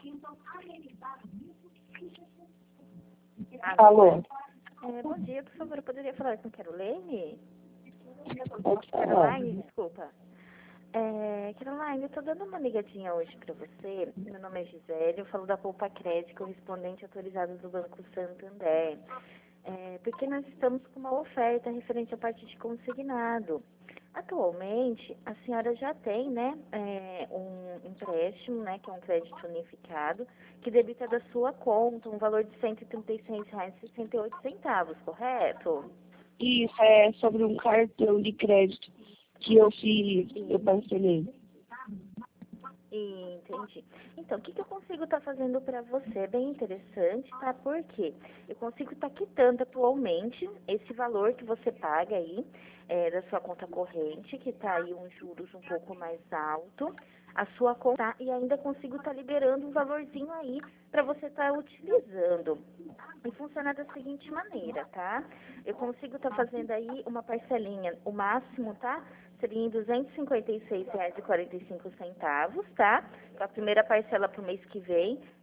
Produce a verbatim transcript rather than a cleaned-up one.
Alô? É, bom dia, por favor, eu poderia falar com Caroline? Pode falar. Caroline, desculpa. É, Caroline, eu tô dando uma ligadinha hoje pra você. Meu nome é Gisele, eu falo da Poupa Crédito, correspondente autorizado do Banco Santander. É, porque nós estamos com uma oferta referente à parte de consignado. Atualmente, a senhora já tem, né, é, um empréstimo, né, que é um crédito unificado, que debita da sua conta um valor de cento e trinta e seis reais e sessenta e oito centavos, correto? Isso é sobre um cartão de crédito que eu fiz, eu parcelei. Entendi. Então, o que, que eu consigo estar fazendo para você? É bem interessante, tá? Por quê? Eu consigo estar quitando atualmente esse valor que você paga aí, é, da sua conta corrente, que está aí uns juros um pouco mais alto, a sua conta, e ainda consigo estar liberando um valorzinho aí para você estar utilizando. E funciona da seguinte maneira, tá? Eu consigo estar fazendo aí uma parcelinha, o máximo, tá? Seria em duzentos e cinquenta e seis reais e quarenta e cinco centavos, tá? A primeira parcela para o mês que vem